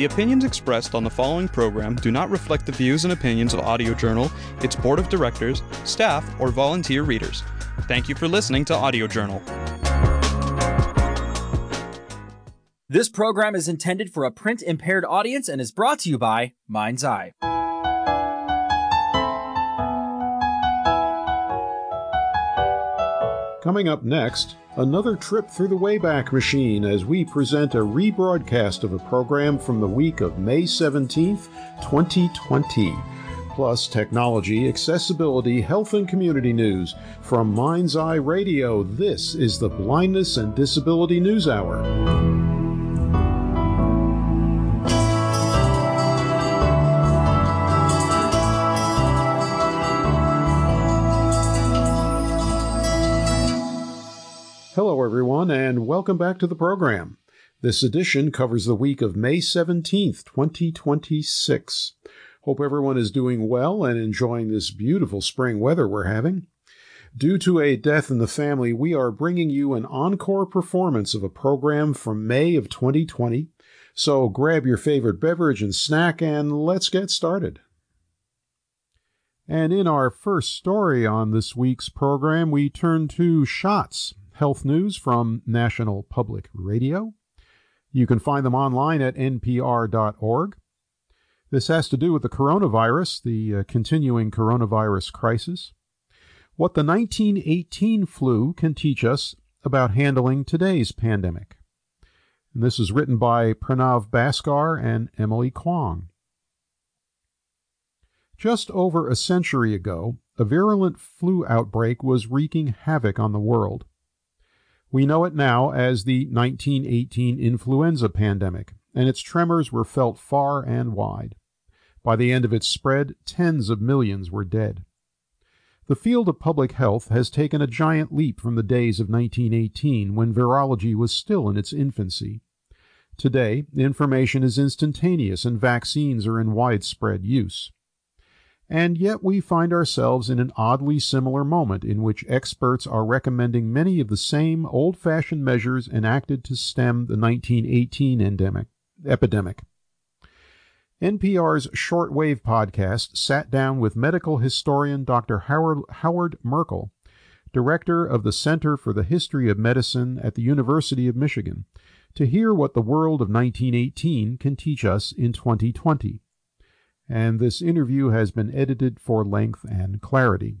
The opinions expressed on the following program do not reflect the views and opinions of Audio Journal, its board of directors, staff, or volunteer readers. Thank you for listening to Audio Journal. This program is intended for a print-impaired audience and is brought to you by Mind's Eye. Coming up next, another trip through the Wayback Machine as we present a rebroadcast of a program from the week of May 17th, 2020. Plus technology, accessibility, health, and community news. From Mind's Eye Radio, this is the Blindness and Disability News Hour. Hello, everyone, and welcome back to the program. This edition covers the week of May 17th, 2026. Hope everyone is doing well and enjoying this beautiful spring weather we're having. Due to a death in the family, we are bringing you an encore performance of a program from May of 2020. So grab your favorite beverage and snack, and let's get started. And in our first story on this week's program, we turn to SHOTS, health news from National Public Radio. You can find them online at npr.org. This has to do with the coronavirus, the continuing coronavirus crisis. What the 1918 flu can teach us about handling today's pandemic. And this is written by Pranav Bhaskar and Emily Kwong. Just over a century ago, a virulent flu outbreak was wreaking havoc on the world. We know it now as the 1918 influenza pandemic, and its tremors were felt far and wide. By the end of its spread, tens of millions were dead. The field of public health has taken a giant leap from the days of 1918, when virology was still in its infancy. Today, information is instantaneous and vaccines are in widespread use. And yet we find ourselves in an oddly similar moment in which experts are recommending many of the same old-fashioned measures enacted to stem the 1918 epidemic. NPR's Shortwave podcast sat down with medical historian Dr. Howard Merkel, director of the Center for the History of Medicine at the University of Michigan, to hear what the world of 1918 can teach us in 2020. And this interview has been edited for length and clarity.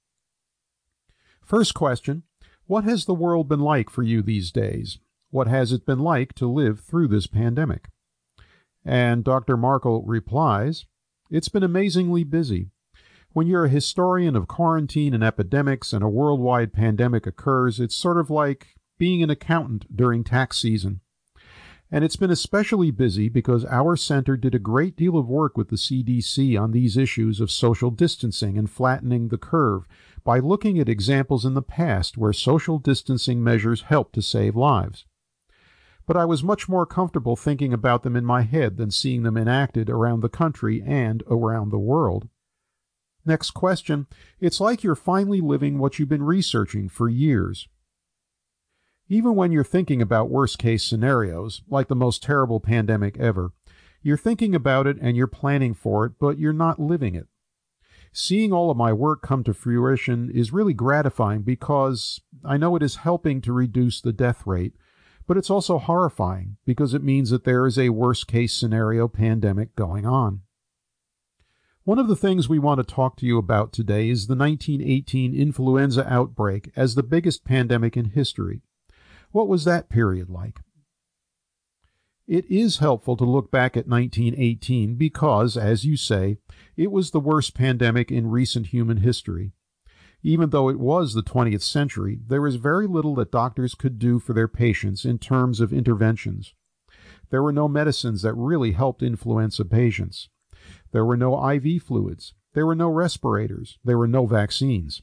First question, what has the world been like for you these days? What has it been like to live through this pandemic? And Dr. Merkel replies, it's been amazingly busy. When you're a historian of quarantine and epidemics and a worldwide pandemic occurs, it's sort of like being an accountant during tax season. And it's been especially busy because our center did a great deal of work with the CDC on these issues of social distancing and flattening the curve by looking at examples in the past where social distancing measures helped to save lives. But I was much more comfortable thinking about them in my head than seeing them enacted around the country and around the world. Next question. It's like you're finally living what you've been researching for years. Even when you're thinking about worst-case scenarios, like the most terrible pandemic ever, you're thinking about it and you're planning for it, but you're not living it. Seeing all of my work come to fruition is really gratifying because I know it is helping to reduce the death rate, but it's also horrifying because it means that there is a worst-case scenario pandemic going on. One of the things we want to talk to you about today is the 1918 influenza outbreak as the biggest pandemic in history. What was that period like? It is helpful to look back at 1918 because, as you say, it was the worst pandemic in recent human history. Even though it was the 20th century, there was very little that doctors could do for their patients in terms of interventions. There were no medicines that really helped influenza patients. There were no IV fluids. There were no respirators. There were no vaccines.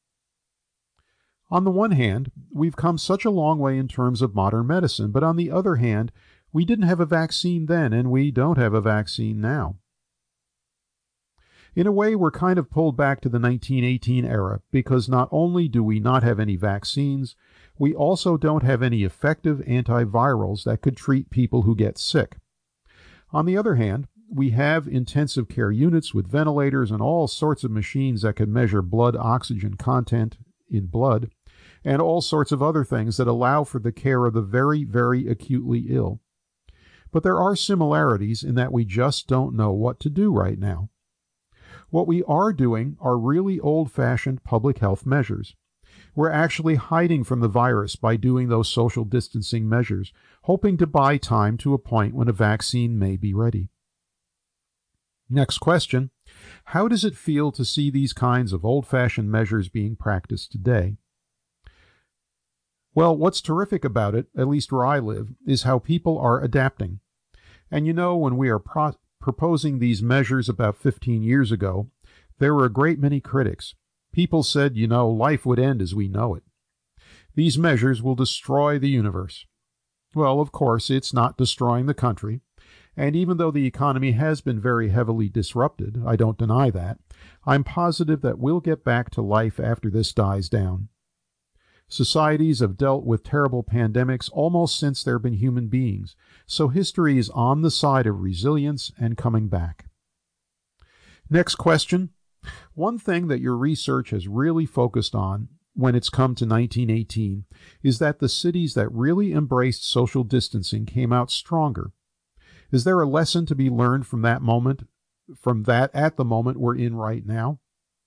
On the one hand, we've come such a long way in terms of modern medicine, but on the other hand, we didn't have a vaccine then, and we don't have a vaccine now. In a way, we're kind of pulled back to the 1918 era, because not only do we not have any vaccines, we also don't have any effective antivirals that could treat people who get sick. On the other hand, we have intensive care units with ventilators and all sorts of machines that can measure blood oxygen content in blood, and all sorts of other things that allow for the care of the very, very acutely ill. But there are similarities in that we just don't know what to do right now. What we are doing are really old-fashioned public health measures. We're actually hiding from the virus by doing those social distancing measures, hoping to buy time to a point when a vaccine may be ready. Next question. How does it feel to see these kinds of old-fashioned measures being practiced today? Well, what's terrific about it, at least where I live, is how people are adapting. And you know, when we are proposing these measures about 15 years ago, there were a great many critics. People said, life would end as we know it. These measures will destroy the universe. Well, of course, it's not destroying the country. And even though the economy has been very heavily disrupted, I don't deny that, I'm positive that we'll get back to life after this dies down. Societies have dealt with terrible pandemics almost since there have been human beings, so history is on the side of resilience and coming back. Next question. One thing that your research has really focused on when it's come to 1918 is that the cities that really embraced social distancing came out stronger. Is there a lesson to be learned from that at the moment we're in right now?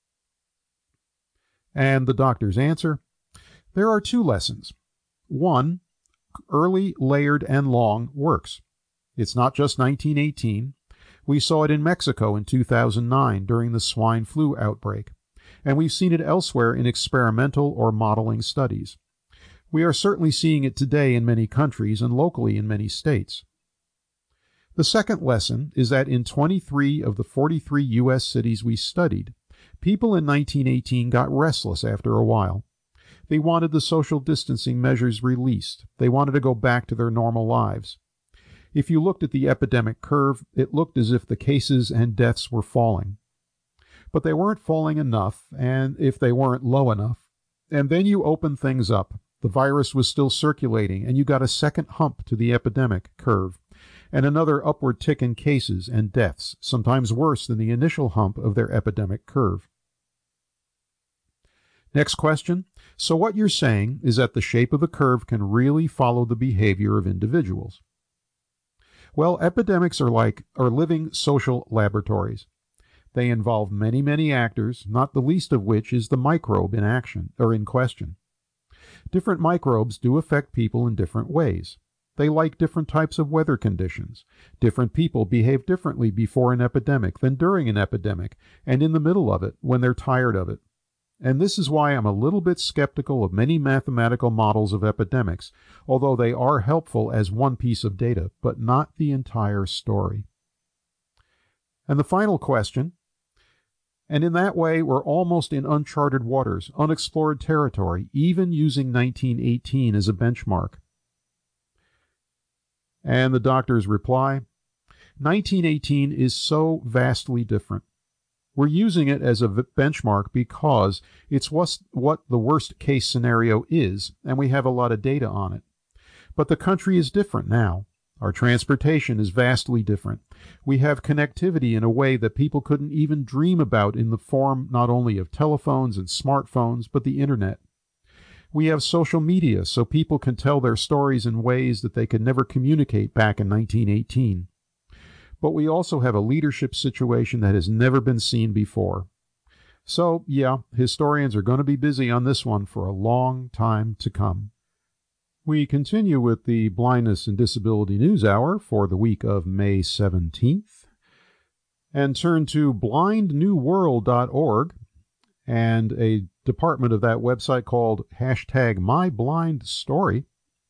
And the doctor's answer, there are two lessons. One, early, layered, and long works. It's not just 1918. We saw it in Mexico in 2009 during the swine flu outbreak, and we've seen it elsewhere in experimental or modeling studies. We are certainly seeing it today in many countries and locally in many states. The second lesson is that in 23 of the 43 U.S. cities we studied, people in 1918 got restless after a while. They wanted the social distancing measures released. They wanted to go back to their normal lives. If you looked at the epidemic curve, it looked as if the cases and deaths were falling. But they weren't falling enough, and if they weren't low enough. And then you opened things up. The virus was still circulating, and you got a second hump to the epidemic curve, and another upward tick in cases and deaths, sometimes worse than the initial hump of their epidemic curve. Next question. So what you're saying is that the shape of the curve can really follow the behavior of individuals. Well, epidemics are living social laboratories. They involve many, many actors, not the least of which is the microbe in action or in question. Different microbes do affect people in different ways. They like different types of weather conditions. Different people behave differently before an epidemic than during an epidemic and in the middle of it when they're tired of it. And this is why I'm a little bit skeptical of many mathematical models of epidemics, although they are helpful as one piece of data, but not the entire story. And the final question, and in that way we're almost in uncharted waters, unexplored territory, even using 1918 as a benchmark. And the doctor's reply, 1918 is so vastly different. We're using it as a benchmark because it's what the worst case scenario is, and we have a lot of data on it. But the country is different now. Our transportation is vastly different. We have connectivity in a way that people couldn't even dream about in the form not only of telephones and smartphones, but the internet. We have social media so people can tell their stories in ways that they could never communicate back in 1918. But we also have a leadership situation that has never been seen before. So, yeah, historians are going to be busy on this one for a long time to come. We continue with the Blindness and Disability News Hour for the week of May 17th and turn to blindnewworld.org and a department of that website called #MyBlindStory.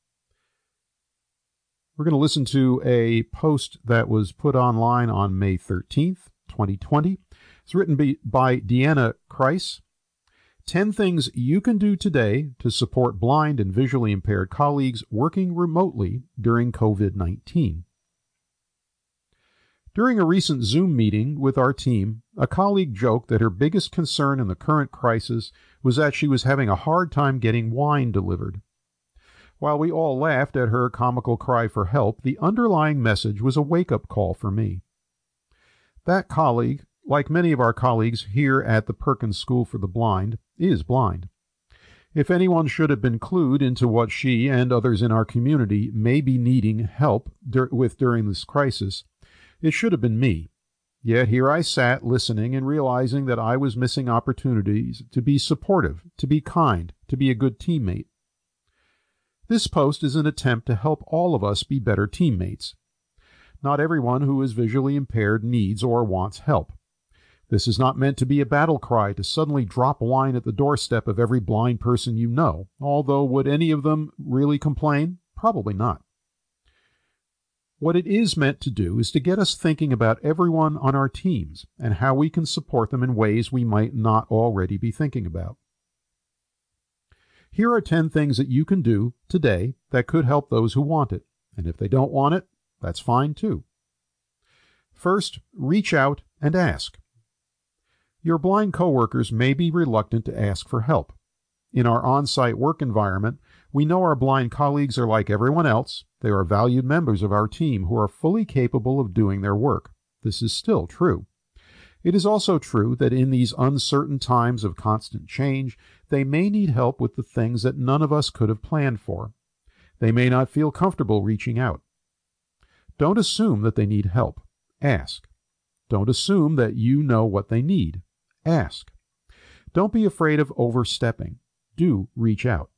We're going to listen to a post that was put online on May 13th, 2020. It's written by Deanna Kreis. 10 things you can do today to support blind and visually impaired colleagues working remotely during COVID-19. During a recent Zoom meeting with our team, a colleague joked that her biggest concern in the current crisis was that she was having a hard time getting wine delivered. While we all laughed at her comical cry for help, the underlying message was a wake-up call for me. That colleague, like many of our colleagues here at the Perkins School for the Blind, is blind. If anyone should have been clued into what she and others in our community may be needing help with during this crisis, it should have been me. Yet here I sat listening and realizing that I was missing opportunities to be supportive, to be kind, to be a good teammate. This post is an attempt to help all of us be better teammates. Not everyone who is visually impaired needs or wants help. This is not meant to be a battle cry to suddenly drop wine at the doorstep of every blind person you know, although would any of them really complain? Probably not. What it is meant to do is to get us thinking about everyone on our teams and how we can support them in ways we might not already be thinking about. Here are 10 things that you can do today that could help those who want it, and if they don't want it, that's fine too. First, reach out and ask. Your blind coworkers may be reluctant to ask for help. In our on-site work environment, we know our blind colleagues are like everyone else. They are valued members of our team who are fully capable of doing their work. This is still true. It is also true that in these uncertain times of constant change, they may need help with the things that none of us could have planned for. They may not feel comfortable reaching out. Don't assume that they need help. Ask. Don't assume that you know what they need. Ask. Don't be afraid of overstepping. Do reach out.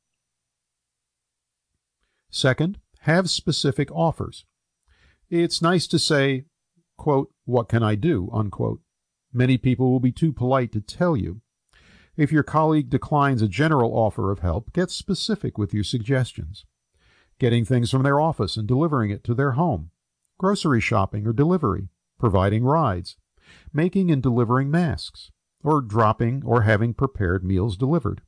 Second, have specific offers. It's nice to say, quote, "What can I do?" unquote. Many people will be too polite to tell you. If your colleague declines a general offer of help, get specific with your suggestions. Getting things from their office and delivering it to their home. Grocery shopping or delivery. Providing rides. Making and delivering masks. Or dropping or having prepared meals delivered.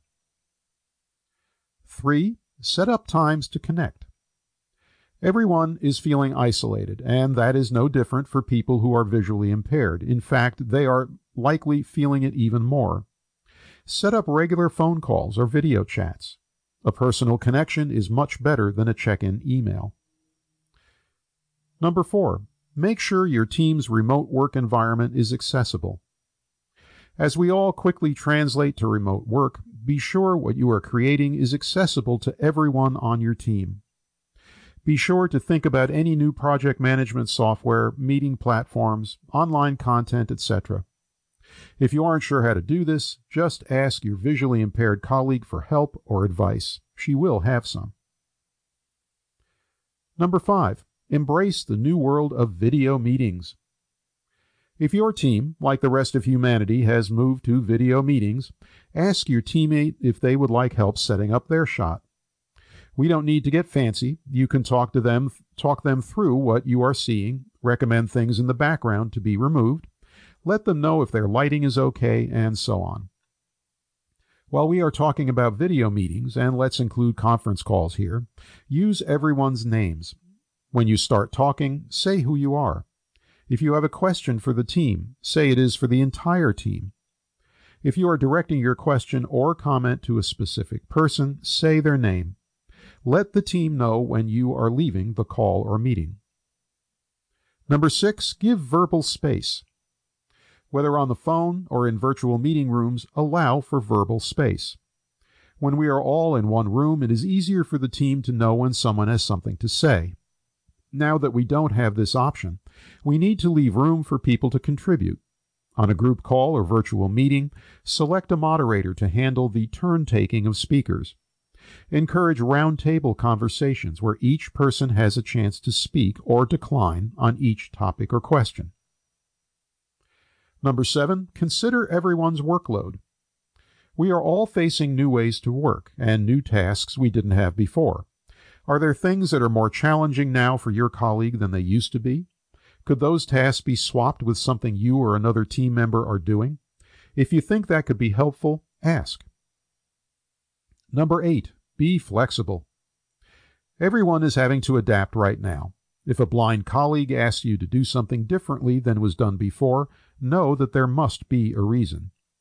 3. Set up times to connect. Everyone is feeling isolated, and that is no different for people who are visually impaired. In fact, they are likely feeling it even more. Set up regular phone calls or video chats. A personal connection is much better than a check-in email. Number 4. Make sure your team's remote work environment is accessible. As we all quickly translate to remote work, be sure what you are creating is accessible to everyone on your team. Be sure to think about any new project management software, meeting platforms, online content, etc. If you aren't sure how to do this, just ask your visually impaired colleague for help or advice. She will have some. Number 5. Embrace the new world of video meetings. If your team, like the rest of humanity, has moved to video meetings, ask your teammate if they would like help setting up their shot. We don't need to get fancy. You can talk them through what you are seeing, recommend things in the background to be removed, let them know if their lighting is okay, and so on. While we are talking about video meetings, and let's include conference calls here, use everyone's names. When you start talking, say who you are. If you have a question for the team, say it is for the entire team. If you are directing your question or comment to a specific person, say their name. Let the team know when you are leaving the call or meeting. Number 6, give verbal space. Whether on the phone or in virtual meeting rooms, allow for verbal space. When we are all in one room, it is easier for the team to know when someone has something to say. Now that we don't have this option, we need to leave room for people to contribute. On a group call or virtual meeting, select a moderator to handle the turn-taking of speakers. Encourage round-table conversations where each person has a chance to speak or decline on each topic or question. Number 7, consider everyone's workload. We are all facing new ways to work and new tasks we didn't have before. Are there things that are more challenging now for your colleague than they used to be? Could those tasks be swapped with something you or another team member are doing? If you think that could be helpful, ask. Number 8, be flexible. Everyone is having to adapt right now. If a blind colleague asks you to do something differently than was done before, know that there must be a reason.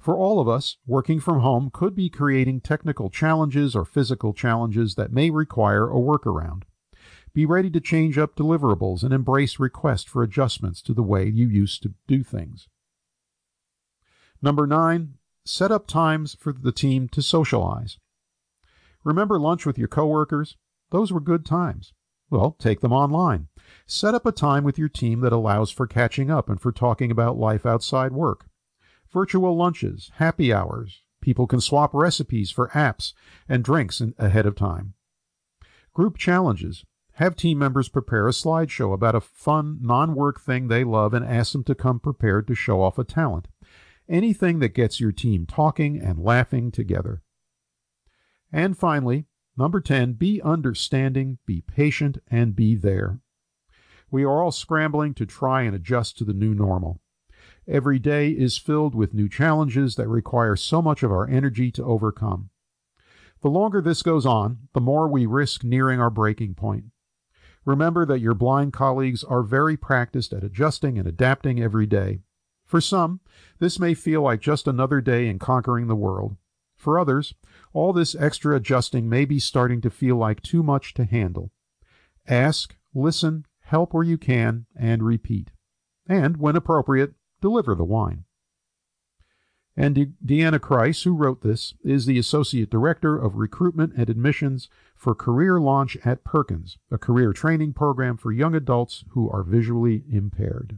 For all of us, working from home could be creating technical challenges or physical challenges that may require a workaround. Be ready to change up deliverables and embrace requests for adjustments to the way you used to do things. Number 9, set up times for the team to socialize. Remember lunch with your coworkers? Those were good times. Well, take them online. Set up a time with your team that allows for catching up and for talking about life outside work. Virtual lunches, happy hours. People can swap recipes for apps and drinks ahead of time. Group challenges. Have team members prepare a slideshow about a fun, non-work thing they love and ask them to come prepared to show off a talent. Anything that gets your team talking and laughing together. And finally, number 10, be understanding, be patient, and be there. We are all scrambling to try and adjust to the new normal. Every day is filled with new challenges that require so much of our energy to overcome. The longer this goes on, the more we risk nearing our breaking point. Remember that your blind colleagues are very practiced at adjusting and adapting every day. For some, this may feel like just another day in conquering the world. For others, all this extra adjusting may be starting to feel like too much to handle. Ask, listen, help where you can, and repeat. And, when appropriate, deliver the wine. And Deanna Kreis, who wrote this, is the Associate Director of Recruitment and Admissions for Career Launch at Perkins, a career training program for young adults who are visually impaired.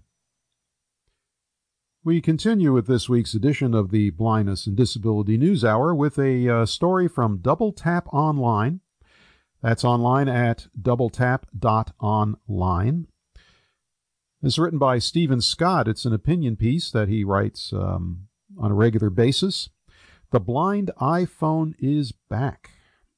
We continue with this week's edition of the Blindness and Disability News Hour with a story from Double Tap Online. That's online at doubletap.online. It's written by Stephen Scott. It's an opinion piece that he writes on a regular basis. The blind iPhone is back.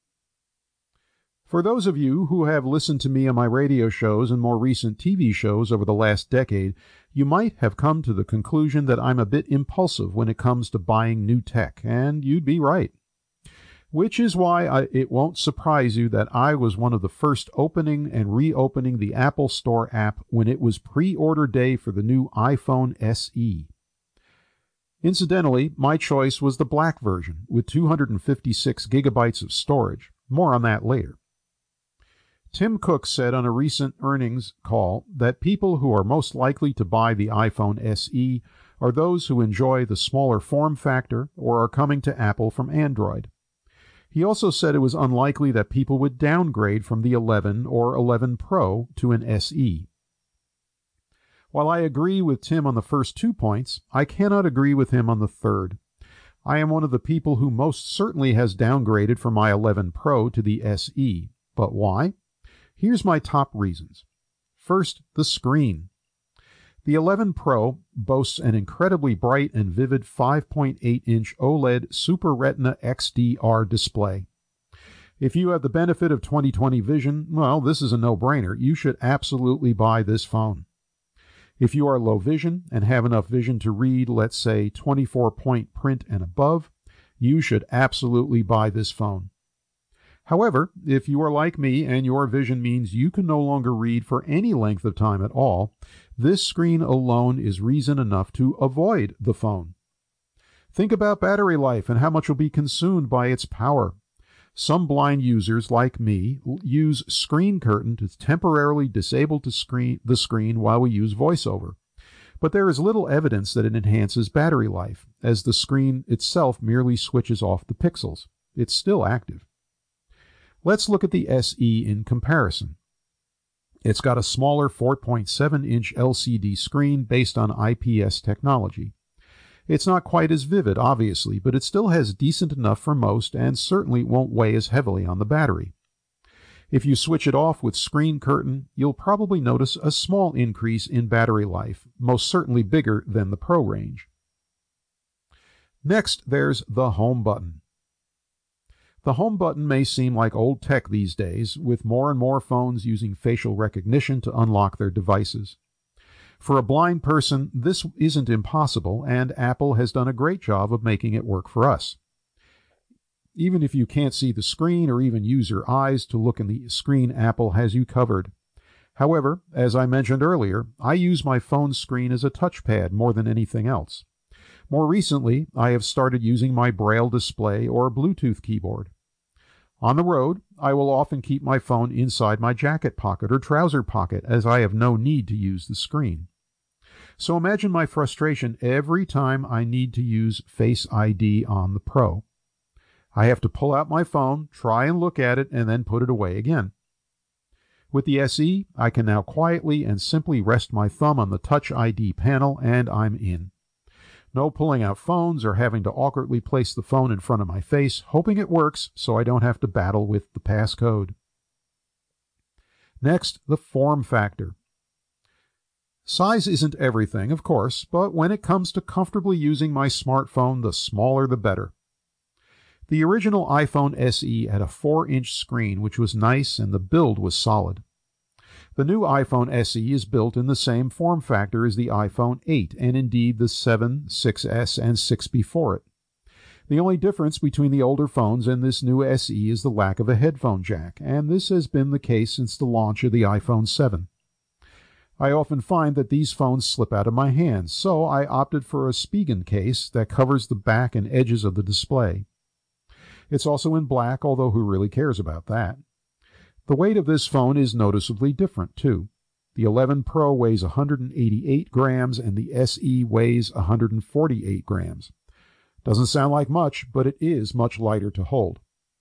For those of you who have listened to me on my radio shows and more recent TV shows over the last decade, you might have come to the conclusion that I'm a bit impulsive when it comes to buying new tech, and you'd be right. Which is why it won't surprise you that I was one of the first opening and reopening the Apple Store app when it was pre-order day for the new iPhone SE. Incidentally, my choice was the black version with 256 gigabytes of storage. More on that later. Tim Cook said on a recent earnings call that people who are most likely to buy the iPhone SE are those who enjoy the smaller form factor or are coming to Apple from Android. He also said it was unlikely that people would downgrade from the 11 or 11 Pro to an SE. While I agree with Tim on the first 2 points, I cannot agree with him on the third. I am one of the people who most certainly has downgraded from my 11 Pro to the SE. But why? Here's my top reasons. First, the screen. The 11 Pro boasts an incredibly bright and vivid 5.8-inch OLED Super Retina XDR display. If you have the benefit of 20/20 vision, well, this is a no-brainer. You should absolutely buy this phone. If you are low vision and have enough vision to read, let's say, 24-point print and above, you should absolutely buy this phone. However, if you are like me and your vision means you can no longer read for any length of time at all, this screen alone is reason enough to avoid the phone. Think about battery life and how much will be consumed by its power. Some blind users, like me, use Screen Curtain to temporarily disable the screen while we use VoiceOver. But there is little evidence that it enhances battery life, as the screen itself merely switches off the pixels. It's still active. Let's look at the SE in comparison. It's got a smaller 4.7-inch LCD screen based on IPS technology. It's not quite as vivid, obviously, but it still has decent enough for most and certainly won't weigh as heavily on the battery. If you switch it off with Screen Curtain, you'll probably notice a small increase in battery life, most certainly bigger than the Pro range. Next, there's the Home button. The Home button may seem like old tech these days, with more and more phones using facial recognition to unlock their devices. For a blind person, this isn't impossible, and Apple has done a great job of making it work for us. Even if you can't see the screen or even use your eyes to look in the screen, Apple has you covered. However, as I mentioned earlier, I use my phone screen as a touchpad more than anything else. More recently, I have started using my Braille display or Bluetooth keyboard. On the road, I will often keep my phone inside my jacket pocket or trouser pocket, as I have no need to use the screen. So imagine my frustration every time I need to use Face ID on the Pro. I have to pull out my phone, try and look at it, and then put it away again. With the SE, I can now quietly and simply rest my thumb on the Touch ID panel, and I'm in. No pulling out phones or having to awkwardly place the phone in front of my face, hoping it works so I don't have to battle with the passcode. Next, the form factor. Size isn't everything, of course, but when it comes to comfortably using my smartphone, the smaller the better. The original iPhone SE had a 4-inch screen, which was nice, and the build was solid. The new iPhone SE is built in the same form factor as the iPhone 8, and indeed the 7, 6S, and 6 before it. The only difference between the older phones and this new SE is the lack of a headphone jack, and this has been the case since the launch of the iPhone 7. I often find that these phones slip out of my hands, so I opted for a Spigen case that covers the back and edges of the display. It's also in black, although who really cares about that? The weight of this phone is noticeably different, too. The 11 Pro weighs 188 grams and the SE weighs 148 grams. Doesn't sound like much, but it is much lighter to hold.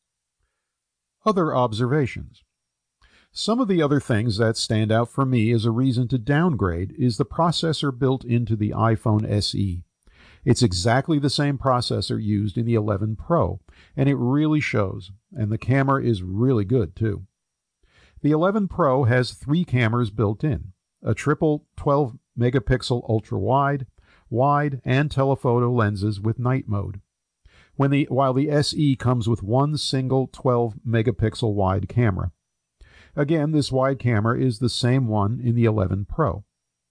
Other observations. Some of the other things that stand out for me as a reason to downgrade is the processor built into the iPhone SE. It's exactly the same processor used in the 11 Pro, and it really shows, and the camera is really good too. The 11 Pro has 3 cameras built in, a triple 12-megapixel ultra-wide, wide, and telephoto lenses with night mode, while the SE comes with one single 12-megapixel wide camera. Again, this wide camera is the same one in the 11 Pro.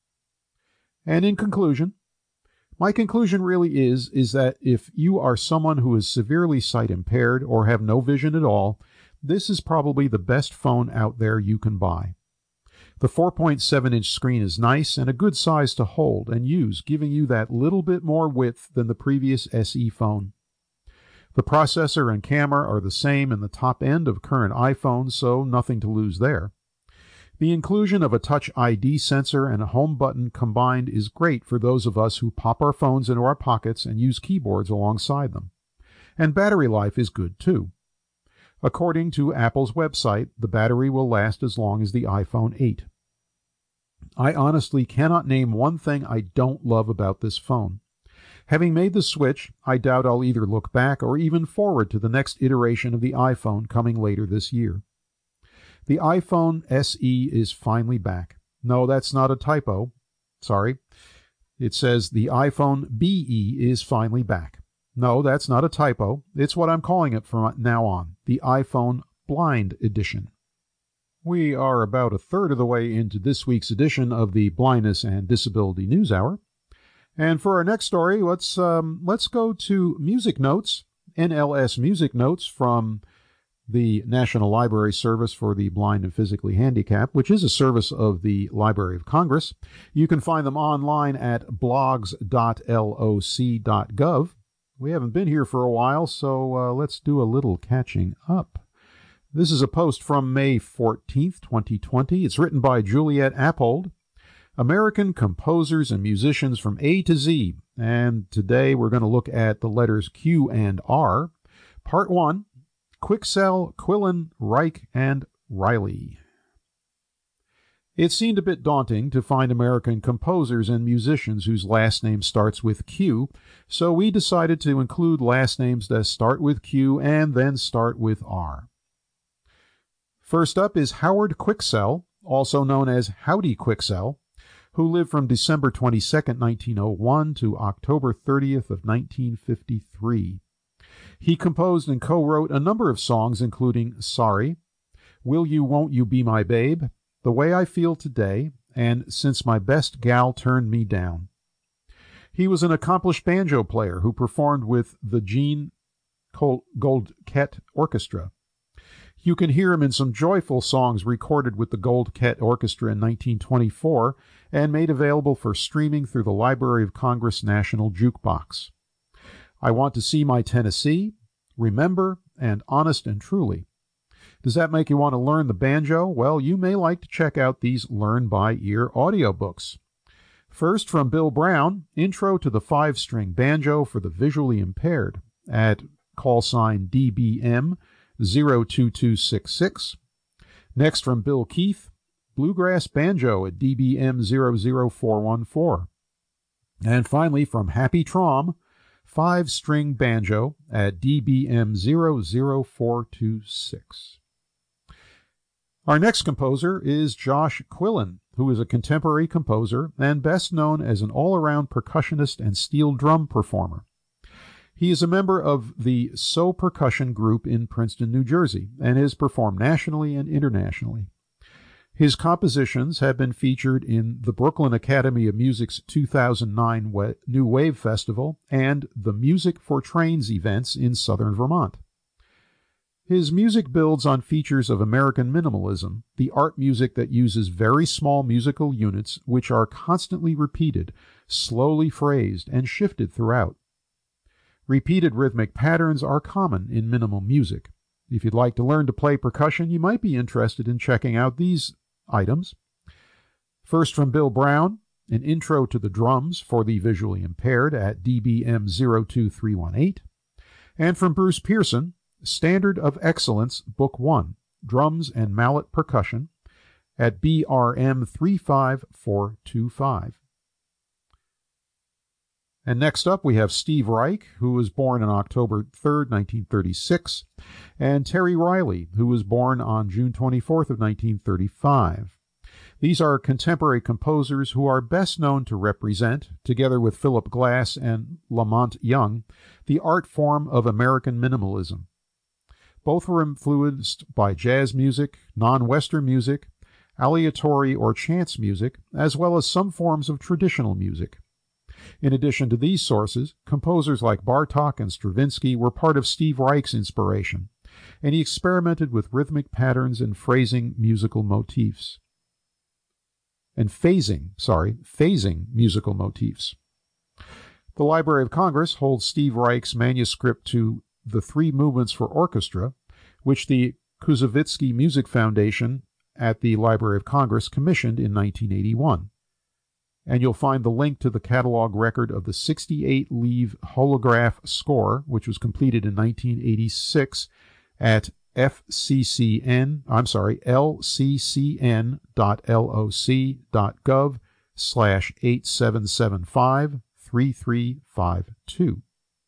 And in conclusion, my conclusion really is that if you are someone who is severely sight impaired or have no vision at all, this is probably the best phone out there you can buy. The 4.7-inch screen is nice and a good size to hold and use, giving you that little bit more width than the previous SE phone. The processor and camera are the same in the top end of current iPhones, so nothing to lose there. The inclusion of a Touch ID sensor and a home button combined is great for those of us who pop our phones into our pockets and use keyboards alongside them. And battery life is good too. According to Apple's website, the battery will last as long as the iPhone 8. I honestly cannot name one thing I don't love about this phone. Having made the switch, I doubt I'll either look back or even forward to the next iteration of the iPhone coming later this year. The iPhone SE is finally back. No, that's not a typo. Sorry. It says the iPhone BE is finally back. No, that's not a typo. It's what I'm calling it from now on, the iPhone Blind Edition. We are about a third of the way into this week's edition of the Blindness and Disability News Hour. And for our next story, let's go to Music Notes, NLS Music Notes from the National Library Service for the Blind and Physically Handicapped, which is a service of the Library of Congress. You can find them online at blogs.loc.gov. We haven't been here for a while, so let's do a little catching up. This is a post from May 14th, 2020. It's written by Juliet Appold, American Composers and Musicians from A to Z. And today we're going to look at the letters Q and R. Part 1, Quicksell, Quillen, Reich, and Riley. It seemed a bit daunting to find American composers and musicians whose last name starts with Q, so we decided to include last names that start with Q and then start with R. First up is Howard Quicksell, also known as Howdy Quicksell, who lived from December 22, 1901 to October 30th of 1953. He composed and co-wrote a number of songs, including Sorry, Will You Won't You Be My Babe, The Way I Feel Today, and Since My Best Gal Turned Me Down. He was an accomplished banjo player who performed with the Jean Goldkette Orchestra. You can hear him in some joyful songs recorded with the Gold Ket Orchestra in 1924 and made available for streaming through the Library of Congress National Jukebox. I Want to See My Tennessee, Remember, and Honest and Truly. Does that make you want to learn the banjo? Well, you may like to check out these learn-by-ear audiobooks. First, from Bill Brown, Intro to the 5-String Banjo for the Visually Impaired at call sign DBM 02266. Next, from Bill Keith, Bluegrass Banjo at DBM 00414. And finally, from Happy Traum, 5-String Banjo at DBM 00426. Our next composer is Josh Quillen, who is a contemporary composer and best known as an all-around percussionist and steel drum performer. He is a member of the So Percussion group in Princeton, New Jersey, and has performed nationally and internationally. His compositions have been featured in the Brooklyn Academy of Music's 2009 New Wave Festival and the Music for Trains events in southern Vermont. His music builds on features of American minimalism, the art music that uses very small musical units which are constantly repeated, slowly phrased, and shifted throughout. Repeated rhythmic patterns are common in minimal music. If you'd like to learn to play percussion, you might be interested in checking out these items. First, from Bill Brown, an intro to the drums for the visually impaired at DBM 02318. And from Bruce Pearson, Standard of Excellence, Book 1, Drums and Mallet Percussion at BRM 35425. And next up, we have Steve Reich, who was born on October 3rd, 1936, and Terry Riley, who was born on June 24th of 1935. These are contemporary composers who are best known to represent, together with Philip Glass and Lamont Young, the art form of American minimalism. Both were influenced by jazz music, non-Western music, aleatory or chants music, as well as some forms of traditional music. In addition to these sources, composers like Bartók and Stravinsky were part of Steve Reich's inspiration, and he experimented with rhythmic patterns and phasing musical motifs. The Library of Congress holds Steve Reich's manuscript to The Three Movements for Orchestra, which the Koussevitzky Music Foundation at the Library of Congress commissioned in 1981. And you'll find the link to the catalog record of the 68-leave holograph score, which was completed in 1986 at lccn.loc.gov/8775-3352.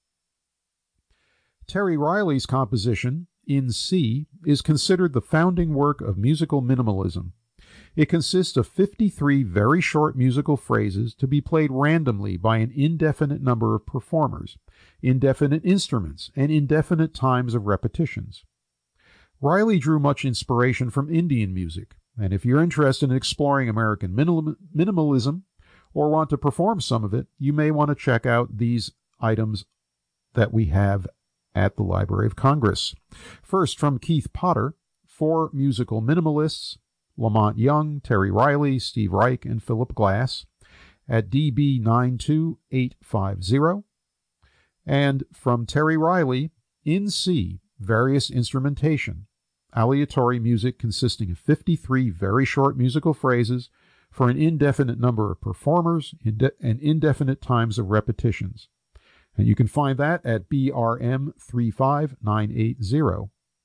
Terry Riley's composition, In C, is considered the founding work of musical minimalism. It consists of 53 very short musical phrases to be played randomly by an indefinite number of performers, indefinite instruments, and indefinite times of repetitions. Riley drew much inspiration from Indian music, and if you're interested in exploring American minimalism or want to perform some of it, you may want to check out these items that we have at the Library of Congress. First, from Keith Potter, 4 musical minimalists, Lamont Young, Terry Riley, Steve Reich, and Philip Glass at DB 92850. And from Terry Riley, In C, Various Instrumentation, aleatory music consisting of 53 very short musical phrases for an indefinite number of performers and indefinite times of repetitions. And you can find that at BRM 35980.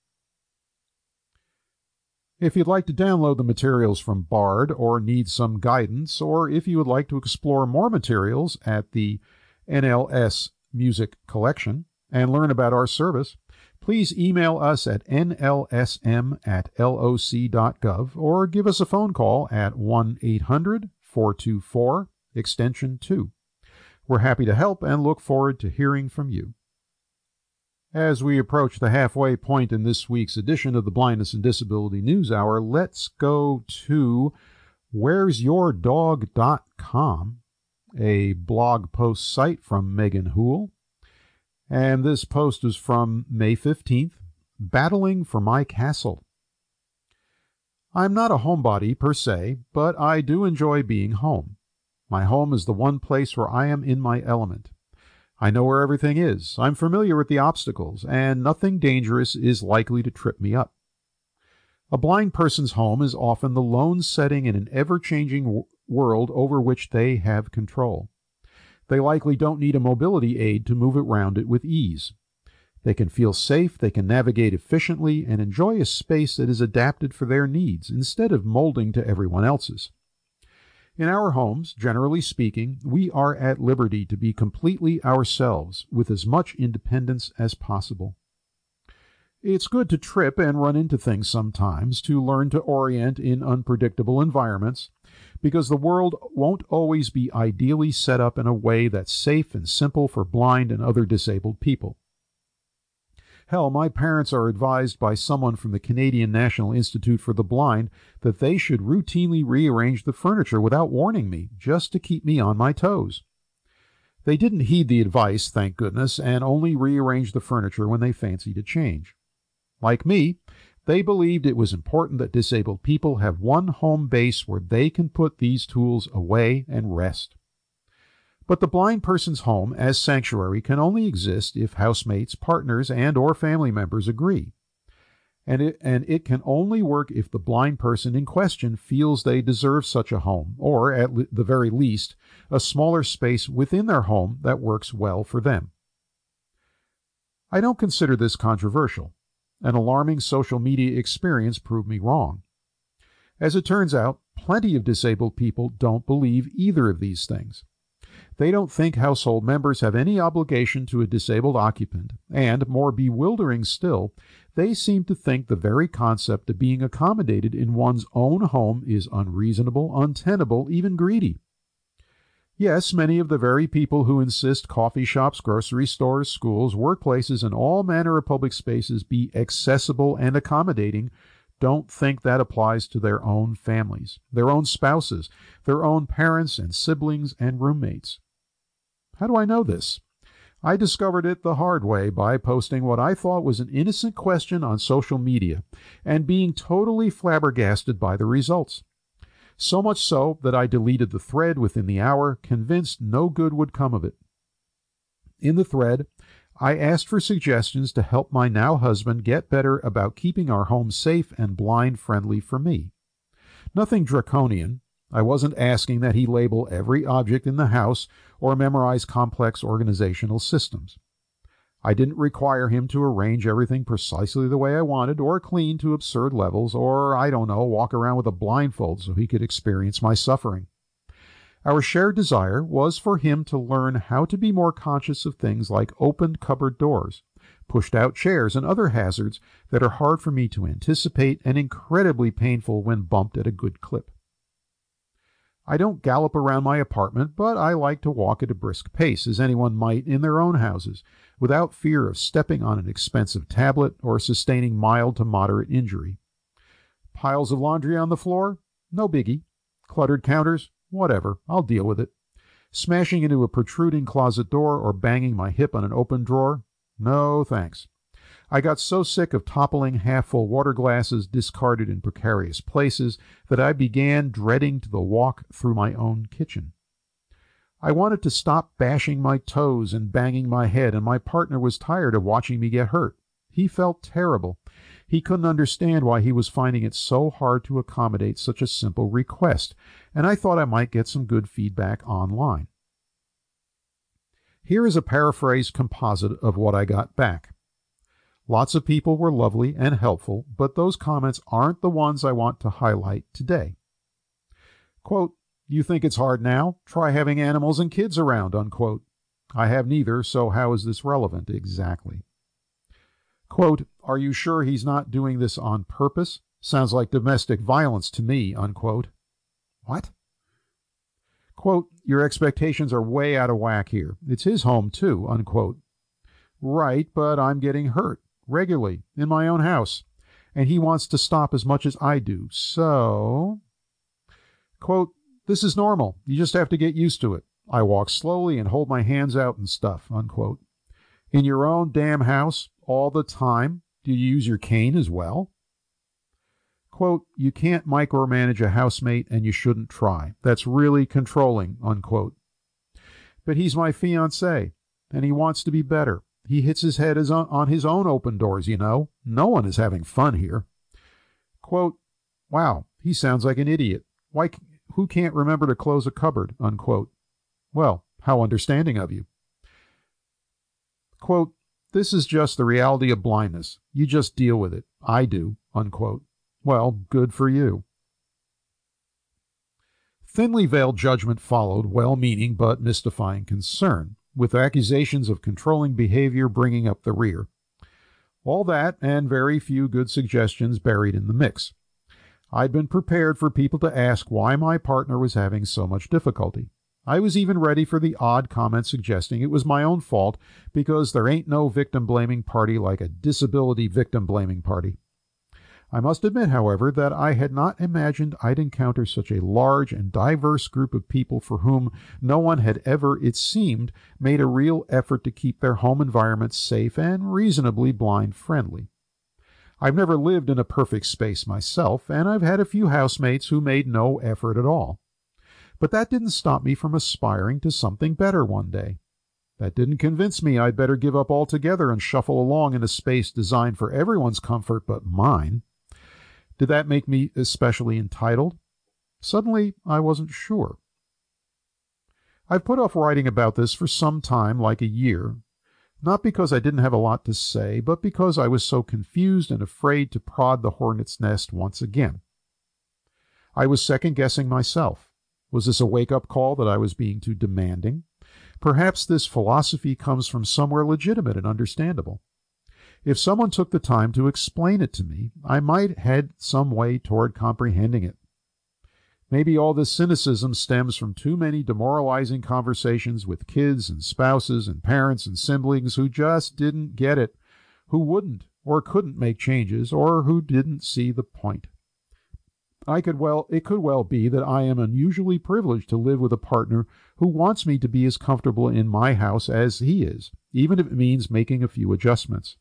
If you'd like to download the materials from Bard or need some guidance, or if you would like to explore more materials at the NLS Music Collection and learn about our service, please email us at nlsm@loc.gov or give us a phone call at 1-800-424 extension 2. We're happy to help and look forward to hearing from you. As we approach the halfway point in this week's edition of the Blindness and Disability News Hour, let's go to where'syourdog.com, a blog post site from Megan Houle. And this post is from May 15th, Battling for My Castle. I'm not a homebody per se, but I do enjoy being home. My home is the one place where I am in my element. I know where everything is. I'm familiar with the obstacles, and nothing dangerous is likely to trip me up. A blind person's home is often the lone setting in an ever-changing world over which they have control. They likely don't need a mobility aid to move around it with ease. They can feel safe, they can navigate efficiently, and enjoy a space that is adapted for their needs instead of molding to everyone else's. In our homes, generally speaking, we are at liberty to be completely ourselves with as much independence as possible. It's good to trip and run into things sometimes, to learn to orient in unpredictable environments, because the world won't always be ideally set up in a way that's safe and simple for blind and other disabled people. Hell, my parents are advised by someone from the Canadian National Institute for the Blind that they should routinely rearrange the furniture without warning me, just to keep me on my toes. They didn't heed the advice, thank goodness, and only rearranged the furniture when they fancied a change. Like me, they believed it was important that disabled people have one home base where they can put these tools away and rest. But the blind person's home as sanctuary can only exist if housemates, partners, and or family members agree. And it can only work if the blind person in question feels they deserve such a home, or at the very least, a smaller space within their home that works well for them. I don't consider this controversial. An alarming social media experience proved me wrong. As it turns out, plenty of disabled people don't believe either of these things. They don't think household members have any obligation to a disabled occupant, and, more bewildering still, they seem to think the very concept of being accommodated in one's own home is unreasonable, untenable, even greedy. Yes, many of the very people who insist coffee shops, grocery stores, schools, workplaces, and all manner of public spaces be accessible and accommodating don't think that applies to their own families, their own spouses, their own parents and siblings and roommates. How do I know this? I discovered it the hard way by posting what I thought was an innocent question on social media and being totally flabbergasted by the results. So much so that I deleted the thread within the hour, convinced no good would come of it. In the thread, I asked for suggestions to help my now husband get better about keeping our home safe and blind-friendly for me. Nothing draconian. I wasn't asking that he label every object in the house or memorize complex organizational systems. I didn't require him to arrange everything precisely the way I wanted, or clean to absurd levels, or, I don't know, walk around with a blindfold so he could experience my suffering. Our shared desire was for him to learn how to be more conscious of things like opened cupboard doors, pushed-out chairs, and other hazards that are hard for me to anticipate and incredibly painful when bumped at a good clip. I don't gallop around my apartment, but I like to walk at a brisk pace, as anyone might in their own houses, without fear of stepping on an expensive tablet or sustaining mild to moderate injury. Piles of laundry on the floor? No biggie. Cluttered counters? Whatever, I'll deal with it. Smashing into a protruding closet door or banging my hip on an open drawer? No, thanks. I got so sick of toppling half-full water glasses discarded in precarious places that I began dreading the walk through my own kitchen. I wanted to stop bashing my toes and banging my head, and my partner was tired of watching me get hurt. He felt terrible. He couldn't understand why he was finding it so hard to accommodate such a simple request, and I thought I might get some good feedback online. Here is a paraphrased composite of what I got back. Lots of people were lovely and helpful, but those comments aren't the ones I want to highlight today. Quote, "You think it's hard now? Try having animals and kids around," unquote. I have neither, so how is this relevant exactly? Quote, "Are you sure he's not doing this on purpose? Sounds like domestic violence to me," unquote. What? Quote, "Your expectations are way out of whack here. It's his home too," unquote. Right, but I'm getting hurt regularly in my own house, and he wants to stop as much as I do, so... Quote, "This is normal. You just have to get used to it. I walk slowly and hold my hands out and stuff," unquote. In your own damn house all the time? Do you use your cane as well? Quote, you can't micromanage a housemate and you shouldn't try. That's really controlling, unquote. But he's my fiancé, and he wants to be better. He hits his head on his own open doors, you know. No one is having fun here. Quote, wow, he sounds like an idiot. Who can't remember to close a cupboard, unquote. Well, how understanding of you. Quote, this is just the reality of blindness. You just deal with it. I do, unquote. Well, good for you. Thinly veiled judgment followed, well-meaning but mystifying concern, with accusations of controlling behavior bringing up the rear. All that and very few good suggestions buried in the mix. I'd been prepared for people to ask why my partner was having so much difficulty. I was even ready for the odd comment suggesting it was my own fault because there ain't no victim-blaming party like a disability victim-blaming party. I must admit, however, that I had not imagined I'd encounter such a large and diverse group of people for whom no one had ever, it seemed, made a real effort to keep their home environments safe and reasonably blind-friendly. I've never lived in a perfect space myself, and I've had a few housemates who made no effort at all. But that didn't stop me from aspiring to something better one day. That didn't convince me I'd better give up altogether and shuffle along in a space designed for everyone's comfort but mine. Did that make me especially entitled? Suddenly, I wasn't sure. I've put off writing about this for some time, like a year, not because I didn't have a lot to say, but because I was so confused and afraid to prod the hornet's nest once again. I was second-guessing myself. Was this a wake-up call that I was being too demanding? Perhaps this philosophy comes from somewhere legitimate and understandable. If someone took the time to explain it to me, I might head some way toward comprehending it. Maybe all this cynicism stems from too many demoralizing conversations with kids and spouses and parents and siblings who just didn't get it, who wouldn't or couldn't make changes, or who didn't see the point. It could well be that I am unusually privileged to live with a partner who wants me to be as comfortable in my house as he is, even if it means making a few adjustments.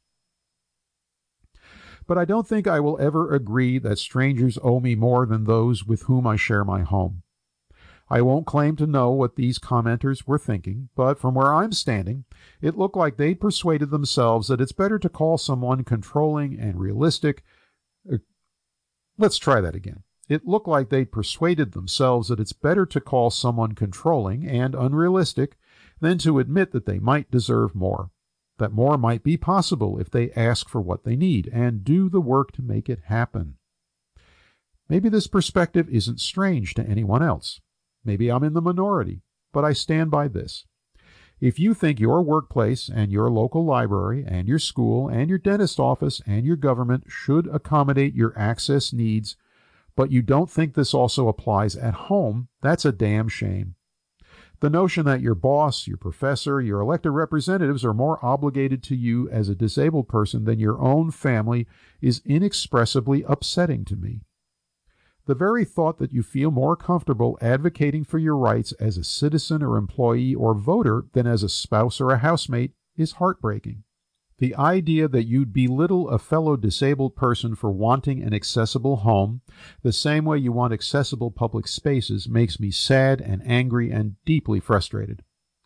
But I don't think I will ever agree that strangers owe me more than those with whom I share my home. I won't claim to know what these commenters were thinking, but from where I'm standing, it looked like they'd persuaded themselves that it's better to call someone controlling and realistic. Let's try that again. It looked like they'd persuaded themselves that it's better to call someone controlling and unrealistic than to admit that they might deserve more, that more might be possible if they ask for what they need and do the work to make it happen. Maybe this perspective isn't strange to anyone else. Maybe I'm in the minority, but I stand by this. If you think your workplace and your local library and your school and your dentist office and your government should accommodate your access needs, but you don't think this also applies at home, that's a damn shame. The notion that your boss, your professor, your elected representatives are more obligated to you as a disabled person than your own family is inexpressibly upsetting to me. The very thought that you feel more comfortable advocating for your rights as a citizen or employee or voter than as a spouse or a housemate is heartbreaking. The idea that you'd belittle a fellow disabled person for wanting an accessible home, the same way you want accessible public spaces, makes me sad and angry and deeply frustrated.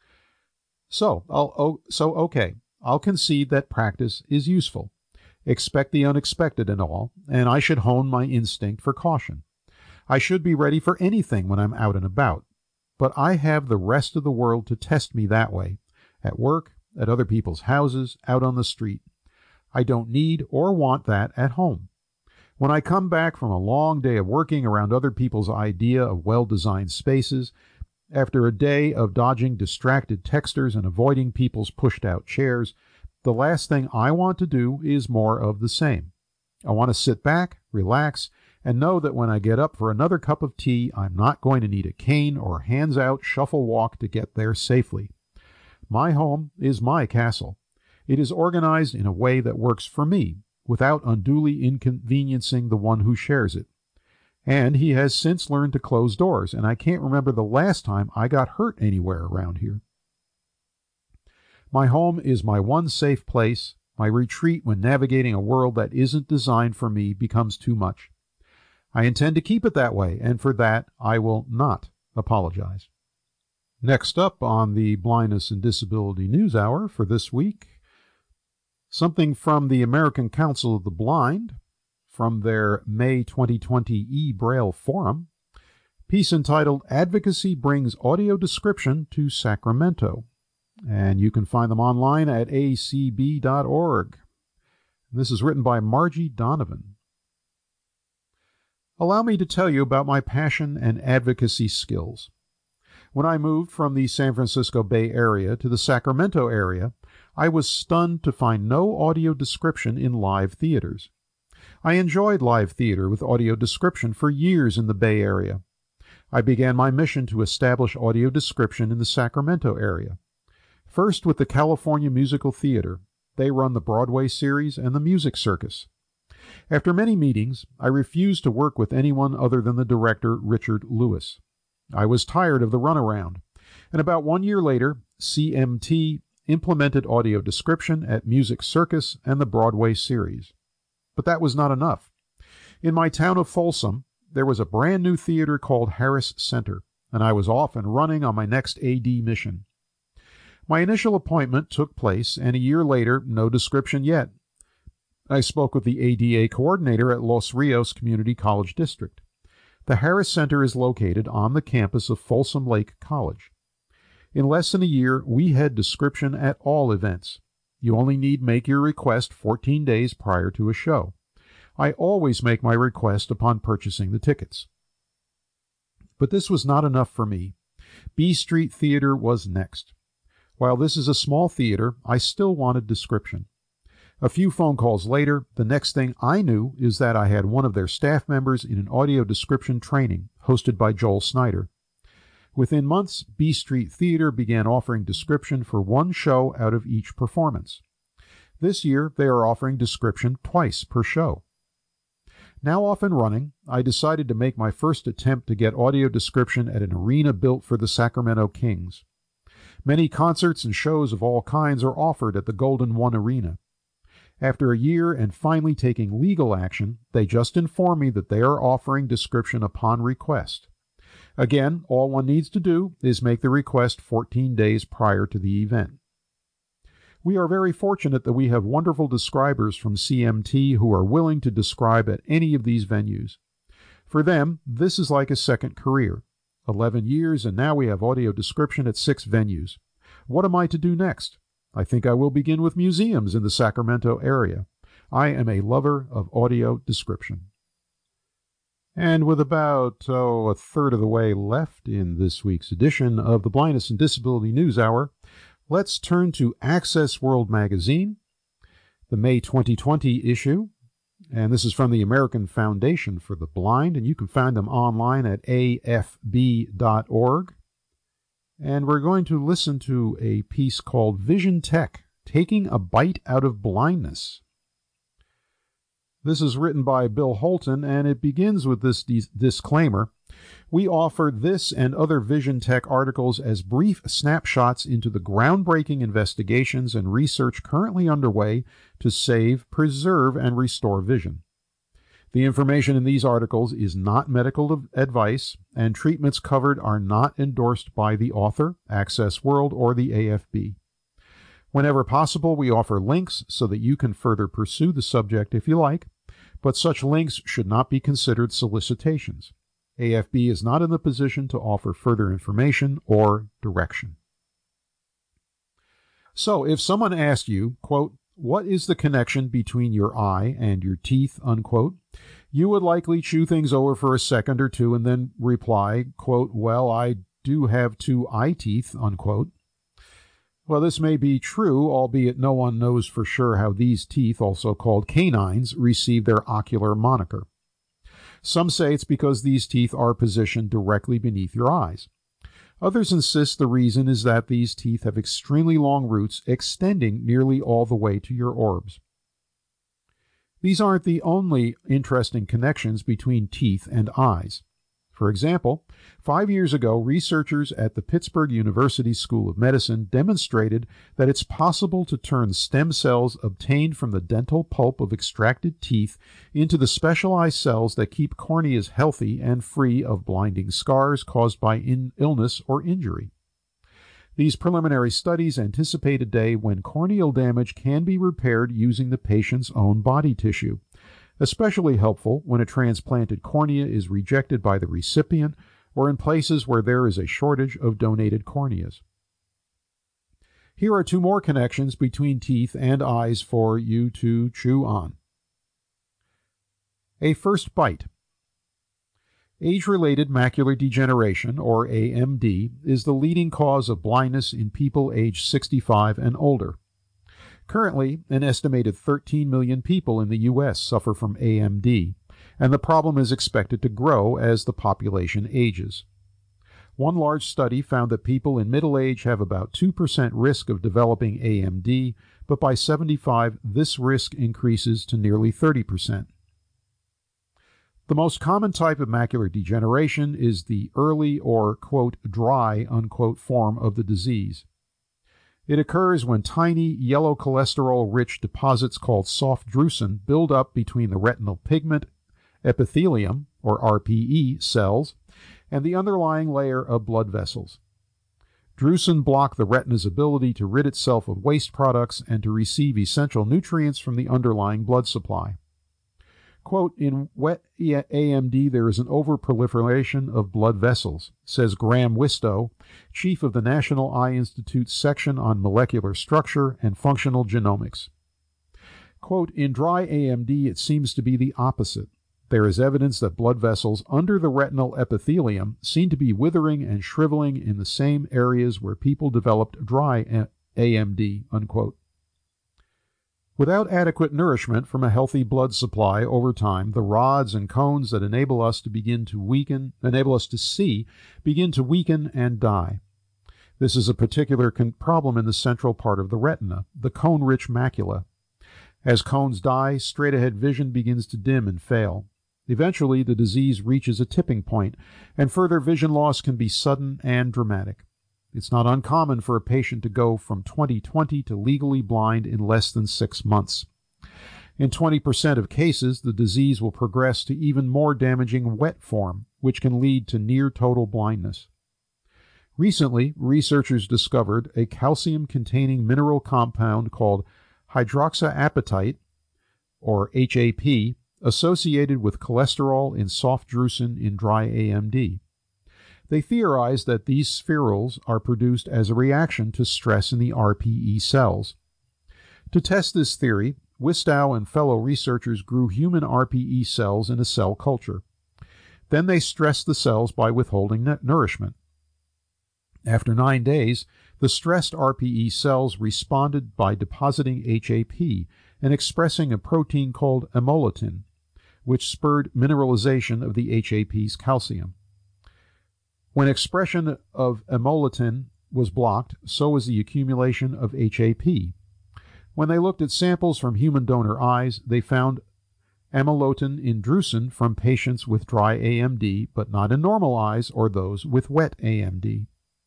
Okay, I'll concede that practice is useful. Expect the unexpected and all, and I should hone my instinct for caution. I should be ready for anything when I'm out and about. But I have the rest of the world to test me that way, at work, at other people's houses, out on the street. I don't need or want that at home. When I come back from a long day of working around other people's idea of well-designed spaces, after a day of dodging distracted texters and avoiding people's pushed-out chairs, the last thing I want to do is more of the same. I want to sit back, relax, and know that when I get up for another cup of tea, I'm not going to need a cane or hands-out shuffle walk to get there safely. My home is my castle. It is organized in a way that works for me, without unduly inconveniencing the one who shares it. And he has since learned to close doors, and I can't remember the last time I got hurt anywhere around here. My home is my one safe place. My retreat when navigating a world that isn't designed for me becomes too much. I intend to keep it that way, and for that I will not apologize. Next up on the Blindness and Disability News Hour for this week, something from the American Council of the Blind, from their May 2020 e-Braille Forum, piece entitled Advocacy Brings Audio Description to Sacramento. And you can find them online at acb.org. This is written by Margie Donovan. Allow me to tell you about my passion and advocacy skills. When I moved from the San Francisco Bay Area to the Sacramento area, I was stunned to find no audio description in live theaters. I enjoyed live theater with audio description for years in the Bay Area. I began my mission to establish audio description in the Sacramento area. First with the California Musical Theater. They run the Broadway series and the Music Circus. After many meetings, I refused to work with anyone other than the director, Richard Lewis. I was tired of the runaround, and about 1 year later, CMT implemented audio description at Music Circus and the Broadway series. But that was not enough. In my town of Folsom, there was a brand new theater called Harris Center, and I was off and running on my next AD mission. My initial appointment took place, and a year later, no description yet. I spoke with the ADA coordinator at Los Rios Community College District. The Harris Center is located on the campus of Folsom Lake College. In less than a year, we had description at all events. You only need make your request 14 days prior to a show. I always make my request upon purchasing the tickets. But this was not enough for me. B Street Theater was next. While this is a small theater, I still wanted description. A few phone calls later, the next thing I knew is that I had one of their staff members in an audio description training hosted by Joel Snyder. Within months, B Street Theater began offering description for one show out of each performance. This year, they are offering description twice per show. Now off and running, I decided to make my first attempt to get audio description at an arena built for the Sacramento Kings. Many concerts and shows of all kinds are offered at the Golden One Arena. After a year and finally taking legal action, they just informed me that they are offering description upon request. Again, all one needs to do is make the request 14 days prior to the event. We are very fortunate that we have wonderful describers from CMT who are willing to describe at any of these venues. For them, this is like a second career. 11 years, and now we have audio description at 6 venues. What am I to do next? I think I will begin with museums in the Sacramento area. I am a lover of audio description. And with about a third of the way left in this week's edition of the Blindness and Disability News Hour, let's turn to Access World Magazine, the May 2020 issue. And this is from the American Foundation for the Blind, and you can find them online at afb.org. And we're going to listen to a piece called Vision Tech, Taking a Bite Out of Blindness. This is written by Bill Holton, and it begins with this disclaimer. We offer this and other Vision Tech articles as brief snapshots into the groundbreaking investigations and research currently underway to save, preserve, and restore vision. The information in these articles is not medical advice, and treatments covered are not endorsed by the author, Access World, or the AFB. Whenever possible, we offer links so that you can further pursue the subject if you like, but such links should not be considered solicitations. AFB is not in the position to offer further information or direction. So, if someone asked you, quote, what is the connection between your eye and your teeth, unquote, you would likely chew things over for a second or two and then reply, quote, well, I do have 2 eye teeth, unquote. Well, this may be true, albeit no one knows for sure how these teeth, also called canines, receive their ocular moniker. Some say it's because these teeth are positioned directly beneath your eyes. Others insist the reason is that these teeth have extremely long roots extending nearly all the way to your orbs. These aren't the only interesting connections between teeth and eyes. For example, 5 years ago, researchers at the Pittsburgh University School of Medicine demonstrated that it's possible to turn stem cells obtained from the dental pulp of extracted teeth into the specialized cells that keep corneas healthy and free of blinding scars caused by illness or injury. These preliminary studies anticipate a day when corneal damage can be repaired using the patient's own body tissue, especially helpful when a transplanted cornea is rejected by the recipient or in places where there is a shortage of donated corneas. Here are 2 more connections between teeth and eyes for you to chew on. A first bite. Age-related macular degeneration, or AMD, is the leading cause of blindness in people aged 65 and older. Currently, an estimated 13 million people in the U.S. suffer from AMD, and the problem is expected to grow as the population ages. One large study found that people in middle age have about 2% risk of developing AMD, but by 75, this risk increases to nearly 30%. The most common type of macular degeneration is the early or, quote, dry, unquote, form of the disease. It occurs when tiny yellow cholesterol-rich deposits called soft drusen build up between the retinal pigment epithelium, or RPE, cells and the underlying layer of blood vessels. Drusen block the retina's ability to rid itself of waste products and to receive essential nutrients from the underlying blood supply. Quote, in wet AMD, there is an overproliferation of blood vessels, says Graham Wistow, chief of the National Eye Institute's section on molecular structure and functional genomics. Quote, in dry AMD, it seems to be the opposite. There is evidence that blood vessels under the retinal epithelium seem to be withering and shriveling in the same areas where people developed dry AMD, unquote. Without adequate nourishment from a healthy blood supply over time, the rods and cones that enable us to see begin to weaken and die. This is a particular problem in the central part of the retina, the cone-rich macula. As cones die, straight-ahead vision begins to dim and fail. Eventually, the disease reaches a tipping point, and further vision loss can be sudden and dramatic. It's not uncommon for a patient to go from 20/20 to legally blind in less than 6 months. In 20% of cases, the disease will progress to even more damaging wet form, which can lead to near-total blindness. Recently, researchers discovered a calcium-containing mineral compound called hydroxyapatite, or HAP, associated with cholesterol in soft drusen in dry AMD. They theorized that these spherules are produced as a reaction to stress in the RPE cells. To test this theory, Wistow and fellow researchers grew human RPE cells in a cell culture. Then they stressed the cells by withholding nourishment. After 9 days, the stressed RPE cells responded by depositing HAP and expressing a protein called amylotin, which spurred mineralization of the HAP's calcium. When expression of amylotin was blocked, so was the accumulation of HAP. When they looked at samples from human donor eyes, they found amylotin in drusen from patients with dry AMD, but not in normal eyes or those with wet AMD.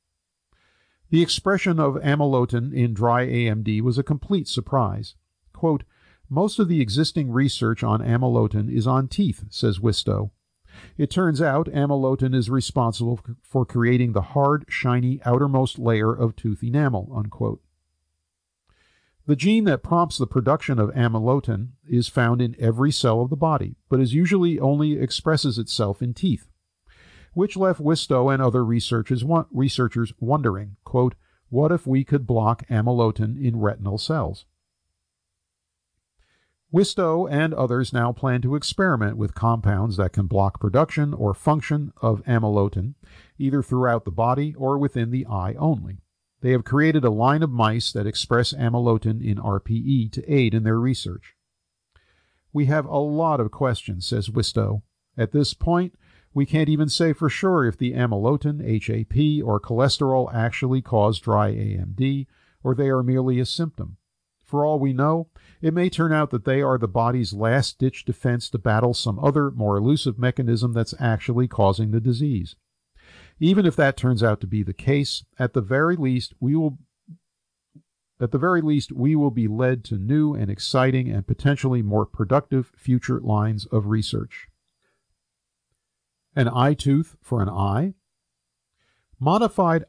The expression of amylotin in dry AMD was a complete surprise. Quote, most of the existing research on amylotin is on teeth, says Wistow. It turns out amylotin is responsible for creating the hard, shiny outermost layer of tooth enamel, unquote. The gene that prompts the production of amylotin is found in every cell of the body, but is usually only expresses itself in teeth, which left Wistow and other researchers wondering, quote, what if we could block amylotin in retinal cells? Wistow and others now plan to experiment with compounds that can block production or function of amylotin, either throughout the body or within the eye only. They have created a line of mice that express amylotin in RPE to aid in their research. We have a lot of questions, says Wistow. At this point, we can't even say for sure if the amylotin, HAP, or cholesterol actually cause dry AMD, or they are merely a symptom. For all we know, it may turn out that they are the body's last-ditch defense to battle some other, more elusive mechanism that's actually causing the disease. Even if that turns out to be the case, at the very least, we will be led to new and exciting and potentially more productive future lines of research. An eye tooth for an eye. Modified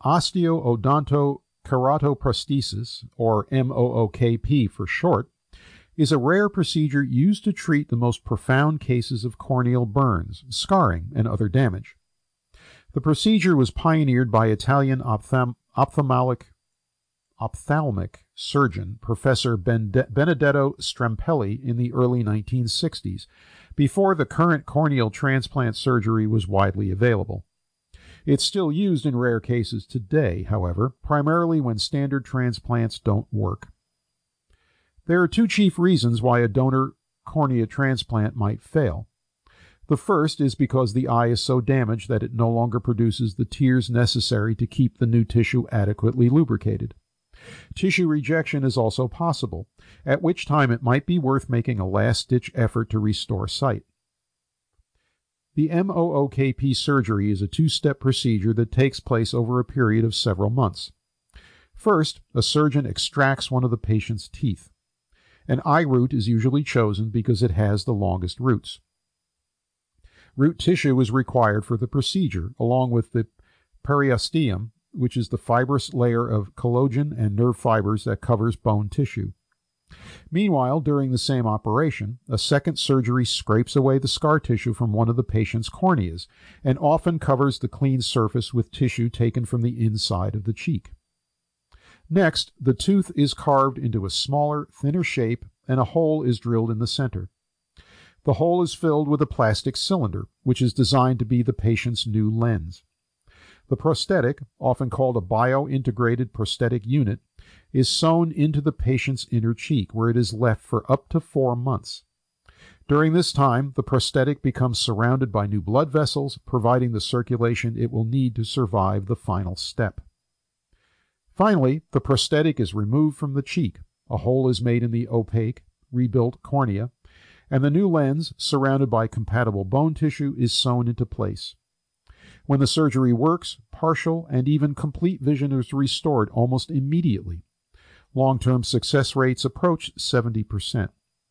osteoodontokeratoprosthesis, or MOOKP for short, is a rare procedure used to treat the most profound cases of corneal burns, scarring, and other damage. The procedure was pioneered by Italian ophthalmic surgeon Professor Benedetto Strampelli in the early 1960s, before the current corneal transplant surgery was widely available. It's still used in rare cases today, however, primarily when standard transplants don't work. There are two chief reasons why a donor cornea transplant might fail. The first is because the eye is so damaged that it no longer produces the tears necessary to keep the new tissue adequately lubricated. Tissue rejection is also possible, at which time it might be worth making a last-ditch effort to restore sight. The MOOKP surgery is a two-step procedure that takes place over a period of several months. First, a surgeon extracts one of the patient's teeth. An eye root is usually chosen because it has the longest roots. Root tissue is required for the procedure, along with the periosteum, which is the fibrous layer of collagen and nerve fibers that covers bone tissue. Meanwhile, during the same operation, a second surgery scrapes away the scar tissue from one of the patient's corneas and often covers the clean surface with tissue taken from the inside of the cheek. Next, the tooth is carved into a smaller, thinner shape, and a hole is drilled in the center. The hole is filled with a plastic cylinder, which is designed to be the patient's new lens. The prosthetic, often called a bio-integrated prosthetic unit, is sewn into the patient's inner cheek, where it is left for up to 4 months. During this time, the prosthetic becomes surrounded by new blood vessels, providing the circulation it will need to survive the final step. Finally, the prosthetic is removed from the cheek, a hole is made in the opaque, rebuilt cornea, and the new lens, surrounded by compatible bone tissue, is sewn into place. When the surgery works, partial and even complete vision is restored almost immediately. Long-term success rates approach 70%.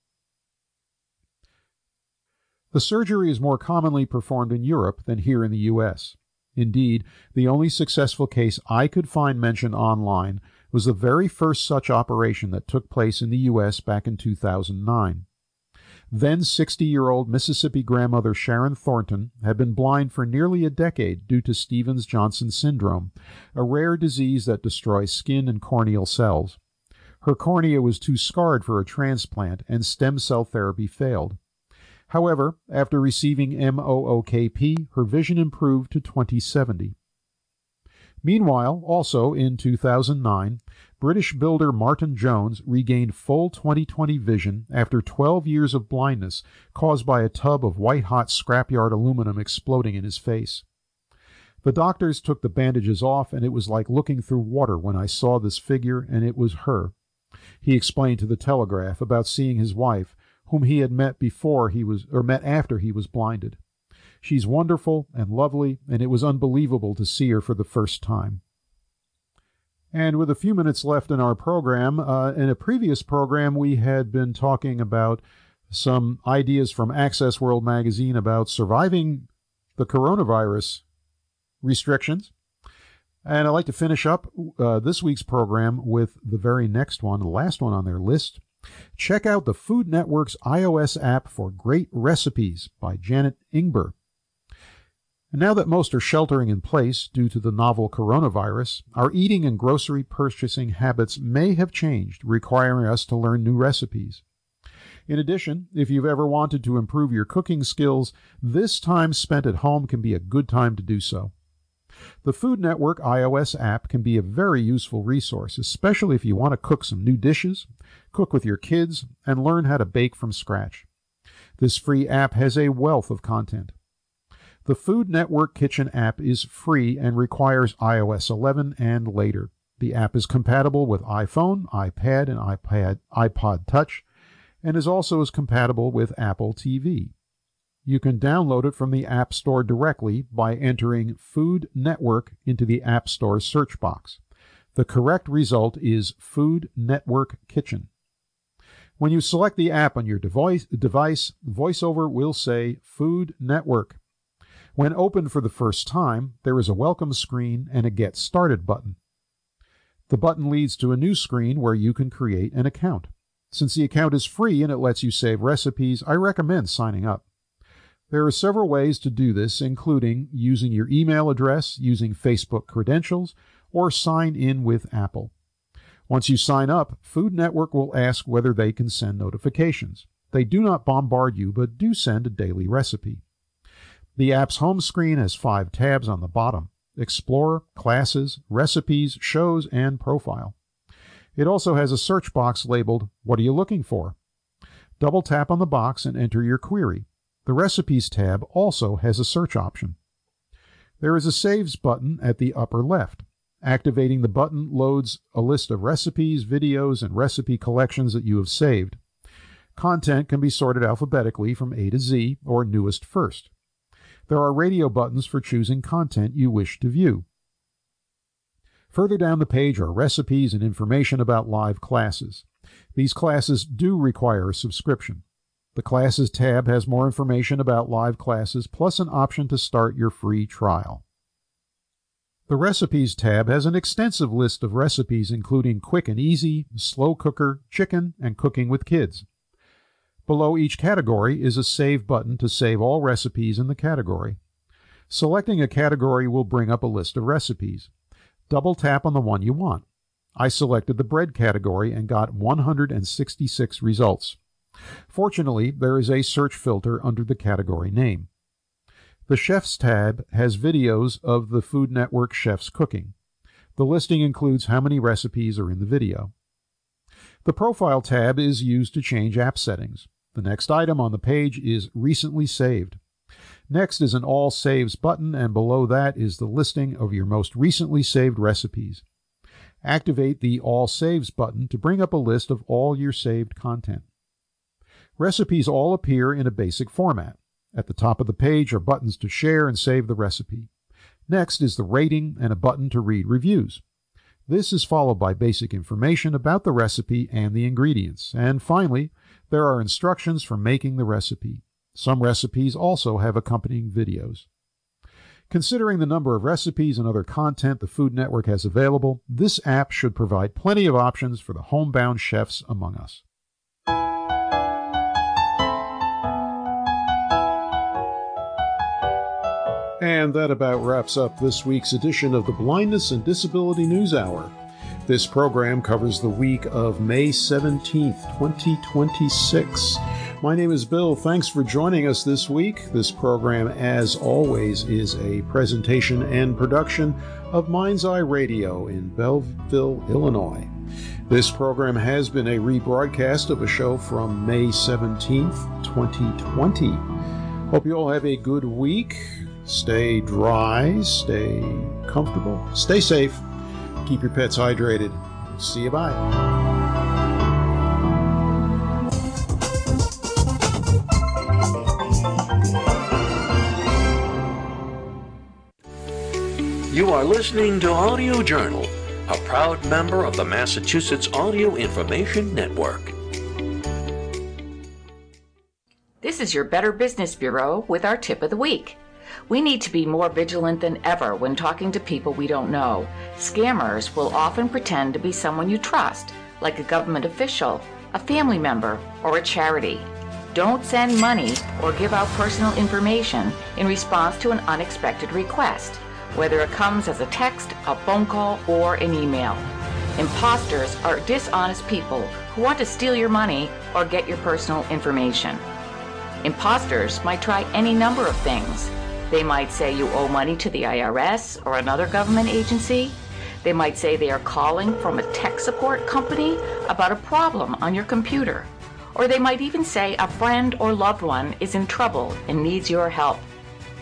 The surgery is more commonly performed in Europe than here in the U.S. Indeed, the only successful case I could find mentioned online was the very first such operation that took place in the U.S. back in 2009. Then 60-year-old Mississippi grandmother Sharon Thornton had been blind for nearly a decade due to Stevens-Johnson syndrome, a rare disease that destroys skin and corneal cells. Her cornea was too scarred for a transplant, and stem cell therapy failed. However, after receiving MOOKP, her vision improved to 20/70. Meanwhile, also in 2009, British builder Martin Jones regained full 20/20 vision after 12 years of blindness caused by a tub of white-hot scrapyard aluminum exploding in his face. The doctors took the bandages off, and it was like looking through water when I saw this figure, and it was her. He explained to the Telegraph about seeing his wife, whom he had met after he was blinded. She's wonderful and lovely, and it was unbelievable to see her for the first time. And with a few minutes left in our program, in a previous program we had been talking about some ideas from Access World magazine about surviving the coronavirus restrictions. And I'd like to finish up this week's program with the very next one, the last one on their list. Check out the Food Network's iOS app for great recipes by Janet Ingber. And now that most are sheltering in place due to the novel coronavirus, our eating and grocery purchasing habits may have changed, requiring us to learn new recipes. In addition, if you've ever wanted to improve your cooking skills, this time spent at home can be a good time to do so. The Food Network iOS app can be a very useful resource, especially if you want to cook some new dishes, cook with your kids, and learn how to bake from scratch. This free app has a wealth of content. The Food Network Kitchen app is free and requires iOS 11 and later. The app is compatible with iPhone, iPad, and iPod Touch, and is also compatible with Apple TV. You can download it from the App Store directly by entering Food Network into the App Store search box. The correct result is Food Network Kitchen. When you select the app on your device, VoiceOver will say Food Network. When opened for the first time, there is a welcome screen and a Get Started button. The button leads to a new screen where you can create an account. Since the account is free and it lets you save recipes, I recommend signing up. There are several ways to do this, including using your email address, using Facebook credentials, or sign in with Apple. Once you sign up, Food Network will ask whether they can send notifications. They do not bombard you, but do send a daily recipe. The app's home screen has 5 tabs on the bottom: Explorer, Classes, Recipes, Shows, and Profile. It also has a search box labeled, What are you looking for? Double tap on the box and enter your query. The Recipes tab also has a search option. There is a Saves button at the upper left. Activating the button loads a list of recipes, videos, and recipe collections that you have saved. Content can be sorted alphabetically from A to Z or newest first. There are radio buttons for choosing content you wish to view. Further down the page are recipes and information about live classes. These classes do require a subscription. The Classes tab has more information about live classes, plus an option to start your free trial. The Recipes tab has an extensive list of recipes including quick and easy, slow cooker, chicken, and cooking with kids. Below each category is a Save button to save all recipes in the category. Selecting a category will bring up a list of recipes. Double tap on the one you want. I selected the bread category and got 166 results. Fortunately, there is a search filter under the category name. The Chefs tab has videos of the Food Network chefs cooking. The listing includes how many recipes are in the video. The Profile tab is used to change app settings. The next item on the page is Recently Saved. Next is an All Saves button, and below that is the listing of your most recently saved recipes. Activate the All Saves button to bring up a list of all your saved content. Recipes all appear in a basic format. At the top of the page are buttons to share and save the recipe. Next is the rating and a button to read reviews. This is followed by basic information about the recipe and the ingredients. And finally, there are instructions for making the recipe. Some recipes also have accompanying videos. Considering the number of recipes and other content the Food Network has available, this app should provide plenty of options for the homebound chefs among us. And that about wraps up this week's edition of the Blindness and Disability News Hour. This program covers the week of May 17th, 2026. My name is Bill. Thanks for joining us this week. This program, as always, is a presentation and production of Mind's Eye Radio in Belleville, Illinois. This program has been a rebroadcast of a show from May 17th, 2020. Hope you all have a good week. Stay dry, stay comfortable, stay safe, keep your pets hydrated. See you, bye. You are listening to Audio Journal, a proud member of the Massachusetts Audio Information Network. This is your Better Business Bureau with our tip of the week. We need to be more vigilant than ever when talking to people we don't know. Scammers will often pretend to be someone you trust, like a government official, a family member, or a charity. Don't send money or give out personal information in response to an unexpected request, whether it comes as a text, a phone call, or an email. Imposters are dishonest people who want to steal your money or get your personal information. Imposters might try any number of things. They might say you owe money to the IRS or another government agency. They might say they are calling from a tech support company about a problem on your computer. Or they might even say a friend or loved one is in trouble and needs your help.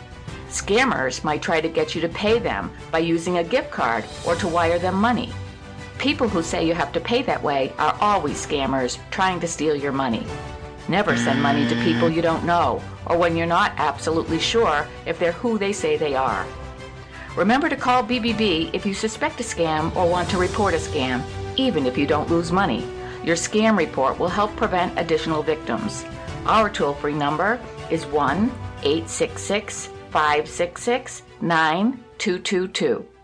Scammers might try to get you to pay them by using a gift card or to wire them money. People who say you have to pay that way are always scammers trying to steal your money. Never send money to people you don't know, or when you're not absolutely sure if they're who they say they are. Remember to call BBB if you suspect a scam or want to report a scam, even if you don't lose money. Your scam report will help prevent additional victims. Our toll-free number is 1-866-566-9222.